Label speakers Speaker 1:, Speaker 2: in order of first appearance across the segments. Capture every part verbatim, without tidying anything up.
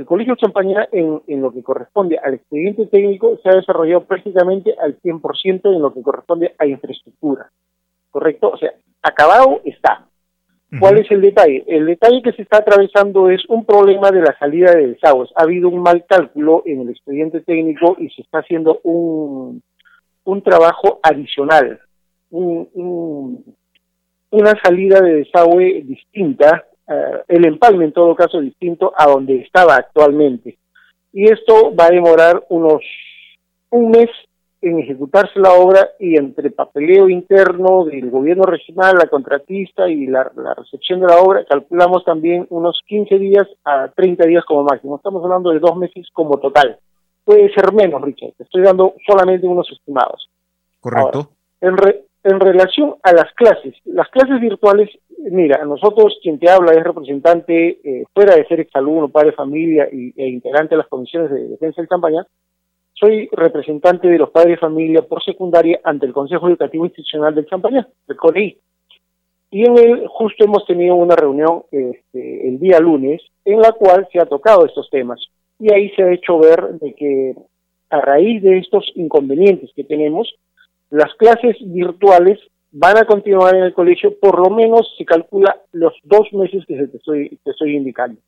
Speaker 1: Colegio Champañá, en, en lo que corresponde al expediente técnico, se ha desarrollado prácticamente al cien por ciento en lo que corresponde a infraestructura, ¿correcto? O sea, acabado está. ¿Cuál es el detalle? El detalle que se está atravesando es un problema de la salida de desagües. Ha habido un mal cálculo en el expediente técnico y se está haciendo un, un trabajo adicional, un, un, una salida de desagüe distinta, uh, el empalme en todo caso distinto a donde estaba actualmente. Y esto va a demorar unos un mes en ejecutarse la obra, y entre papeleo interno del gobierno regional, la contratista y la, la recepción de la obra, calculamos también unos quince días a treinta días como máximo. Estamos hablando de dos meses como total. Puede ser menos, Richard. Te estoy dando solamente unos estimados.
Speaker 2: Correcto.
Speaker 1: Ahora, en, re, en relación a las clases, las clases virtuales, mira, nosotros, quien te habla es representante, eh, fuera de ser exalumno, padre de familia y, e integrante de las comisiones de defensa del Champañá, soy representante de los padres de familia por secundaria ante el Consejo Educativo Institucional del Champañá, el C O N E I. Y en él justo hemos tenido una reunión este, el día lunes, en la cual se ha tocado estos temas. Y ahí se ha hecho ver de que a raíz de estos inconvenientes que tenemos, las clases virtuales van a continuar en el colegio, por lo menos se calcula los dos meses que te estoy, te estoy indicando.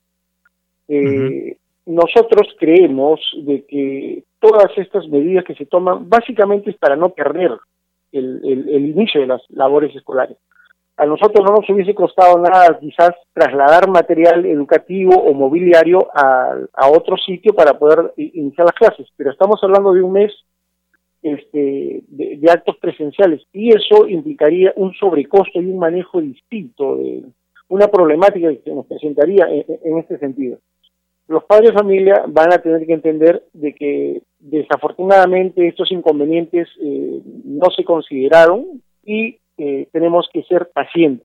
Speaker 1: Eh, uh-huh. Nosotros creemos de que todas estas medidas que se toman básicamente es para no perder el, el, el inicio de las labores escolares. A nosotros no nos hubiese costado nada quizás trasladar material educativo o mobiliario a, a otro sitio para poder iniciar las clases, pero estamos hablando de un mes este, de, de actos presenciales, y eso implicaría un sobrecosto y un manejo distinto, de una problemática que nos presentaría en, en este sentido. Los padres de familia van a tener que entender de que desafortunadamente estos inconvenientes eh, no se consideraron, y eh, tenemos que ser pacientes.